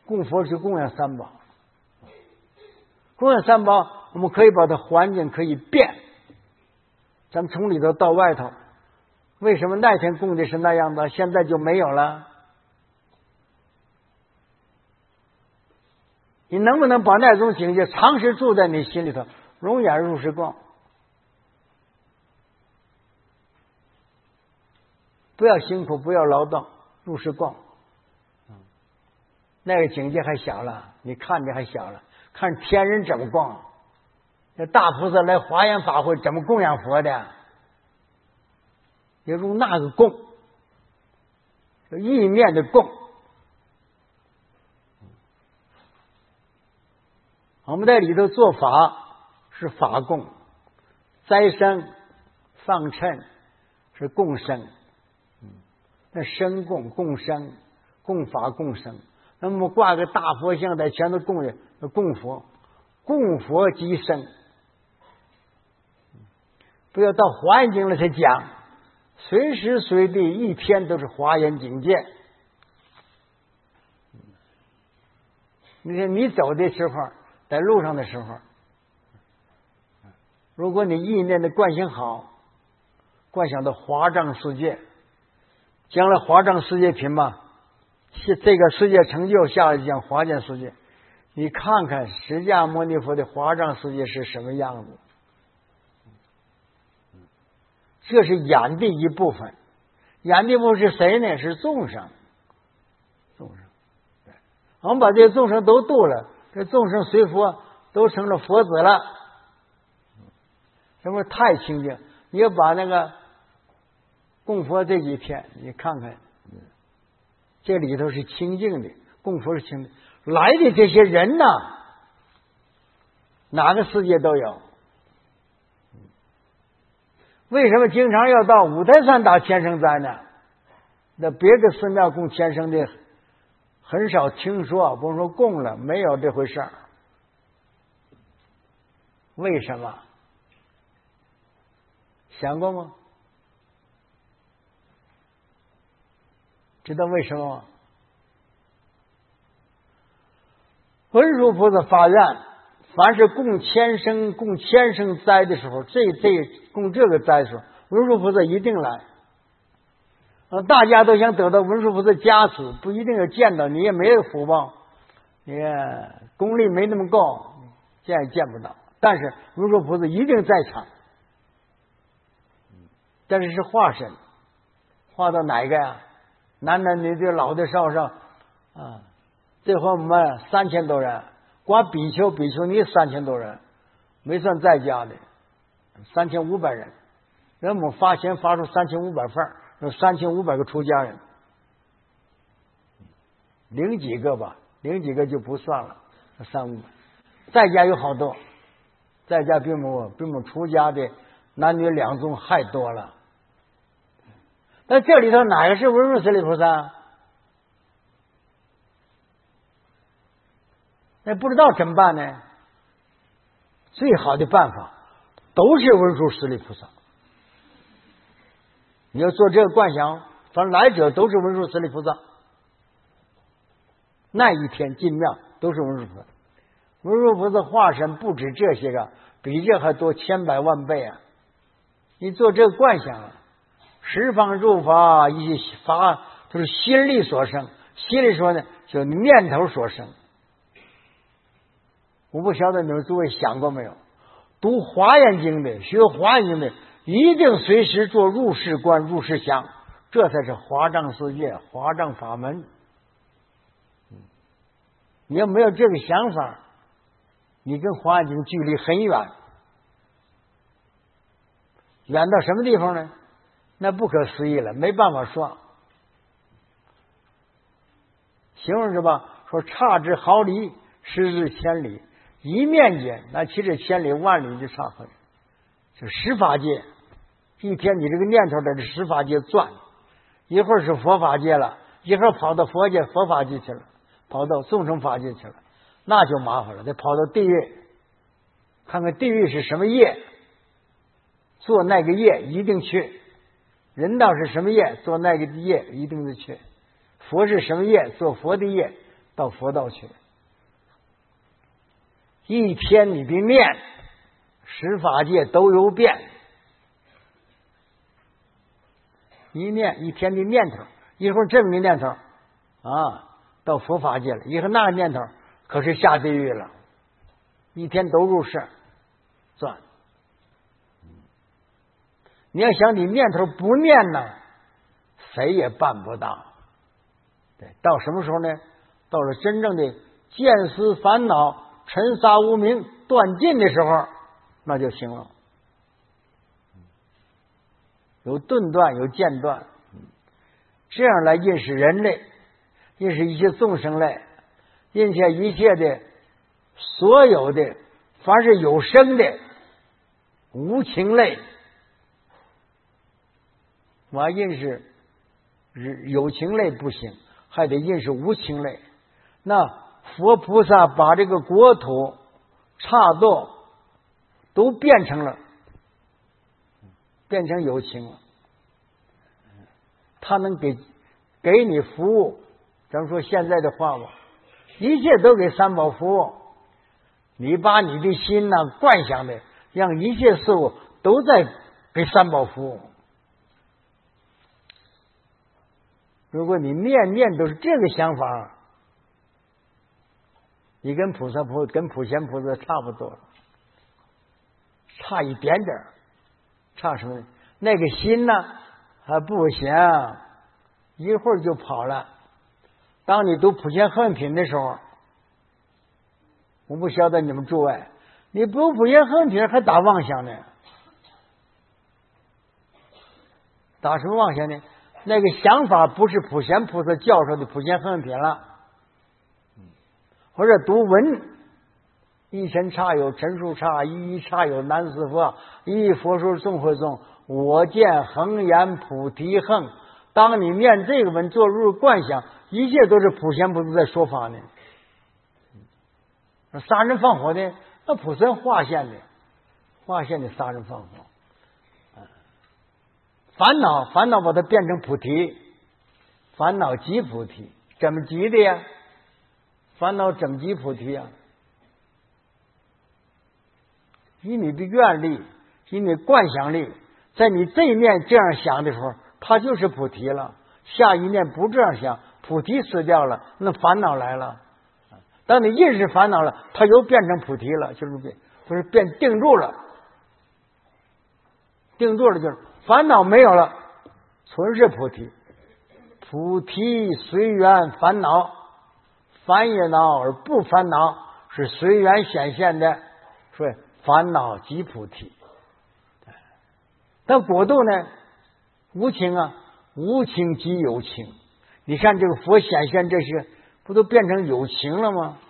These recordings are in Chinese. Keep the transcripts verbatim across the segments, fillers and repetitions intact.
供佛是供养三宝，供养三宝，我们可以把它环境可以变。咱们从里头到外头，为什么那天供的是那样的，现在就没有了？你能不能把那种境界长时住在你心里头，容颜入世光？不要辛苦，不要劳动，入世光。那个境界还小了，你看着还小了，看天人怎么逛。这大菩萨来华严法会怎么供养佛的？也用那个供，意念的供。我们在里头做法是法供，斋生放称是共生，那生供共生，供法共生。那么挂个大佛像在前头供的供佛，供佛即生。不要到华严经了才讲，随时随地一天都是华严境界。你看你走的时候，在路上的时候，如果你意念的观想好，观想到华藏世界，将来华藏世界品嘛，这个世界成就下来讲华严世界，你看看释迦牟尼佛的华藏世界是什么样子。这是眼的一部分，眼的一部分是谁呢？是众生。众生，我们把这些众生都度了，这众生随佛都成了佛子了，这不是太清净？你要把那个供佛这几天，你看看，这里头是清净的，供佛是清净。来的这些人呢，哪个世界都有。为什么经常要到五台山打千圣斋呢？那别的寺庙供千圣的很少听说，不是说供了，没有这回事儿。为什么？想过吗？知道为什么吗？文殊菩萨发愿，凡是供千圣、供千圣斋的时候，这这供这个斋的时候，文殊菩萨一定来。呃，大家都想得到文殊菩萨加持，不一定要见到你，也没有福报，你功力没那么高，见也见不到。但是文殊菩萨一定在场，但是是化身，化到哪一个呀？男的、女的、老的、少少啊。这回我们三千多人，光比丘、比丘尼三千多人，没算在家的，三千五百人。人们发钱发出三千五百份，有三千五百个出家人，零几个吧，零几个就不算了，三五百。在家有好多，在家比我们比我们出家的男女两众还多了。那这里头哪个是文殊师利菩萨？那不知道怎么办呢？最好的办法都是文殊师利菩萨。你要做这个观想，反正来者都是文殊师利菩萨。那一天进庙都是文殊菩萨，文殊菩萨化身不止这些个，比这还多千百万倍啊！你做这个观想，十方诸法一切法都是心力所生，心力说呢，就念头所生。我不晓得你们诸位想过没有？读华严经的，学华严经的，一定随时做入世观、入世想，这才是华藏世界、华藏法门。你要没有这个想法，你跟华严经距离很远，远到什么地方呢？那不可思议了，没办法说。形容是吧？说差之毫厘，失之千里。一面界，那其实千里万里就差很。就十法界，一天你这个念头在这十法界转，一会儿是佛法界了，一会儿跑到佛界佛法界去了，跑到众生法界去了，那就麻烦了，得跑到地狱，看看地狱是什么业，做那个业一定去。人道是什么业，做那个业一定得去。佛是什么业，做佛的业到佛道去。一天你的念，十法界都有变。一念一天的念头，一会儿这个念头啊，到佛法界了；一会儿那个念头，可是下地狱了。一天都入世，算。你要想你念头不念呢，谁也办不到。对，到什么时候呢？到了真正的见思烦恼、尘沙无明断尽的时候，那就行了。有顿断，有间断，这样来认识人类，认识一切众生类，认识一切的所有的凡是有生的无情类。我要认识有情类不行，还得认识无情类。那佛菩萨把这个国土刹度都变成了变成有情了，他能给给你服务。咱们说现在的话吧，一切都给三宝服务。你把你的心呢惯想的，让一切事物都在给三宝服务。如果你念念都是这个想法，你跟菩萨菩跟普贤菩萨差不多了，差一点点，差什么？那个心呢还不行，一会儿就跑了。当你读普贤恨品的时候，我不晓得你们诸位，你读普贤恨品还打妄想呢？打什么妄想呢？那个想法不是普贤菩萨教授的普贤恨品了，或者读文，一尘刹有陈树刹，一一刹有南四佛，一一佛说众会众，我见恒言菩提恨。当你念这个文做入观想，一切都是普贤菩萨在说法呢。杀人放火的，那普贤化现的，化现的杀人放火。烦恼，烦恼把它变成菩提，烦恼即菩提，怎么即的呀？烦恼怎么即菩提呀？以你的愿力，以你观想力，在你这一念这样想的时候，它就是菩提了。下一念不这样想，菩提死掉了，那烦恼来了。当你认识烦恼了，它又变成菩提了，就是变，就是变定住了。定住了就是烦恼没有了，纯是菩提。菩提随缘烦恼，烦也恼而不烦恼，是随缘显现的，所以烦恼即菩提。但果度呢，无情啊，无情即有情。你看这个佛显现这些，不都变成有情了吗？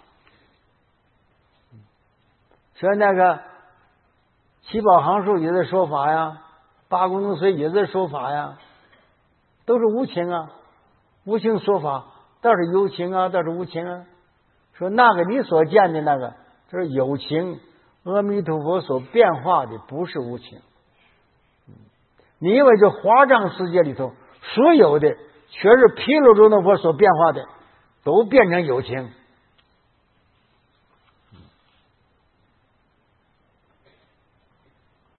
所以那个七宝行书也在说法呀，八功能随也在说法呀，都是无情啊。无情说法倒是有情啊，倒是无情啊。说那个你所见的那个就是有情，阿弥陀佛所变化的不是无情。你以为这华藏世界里头所有的全是毗卢遮那佛所变化的，都变成有情。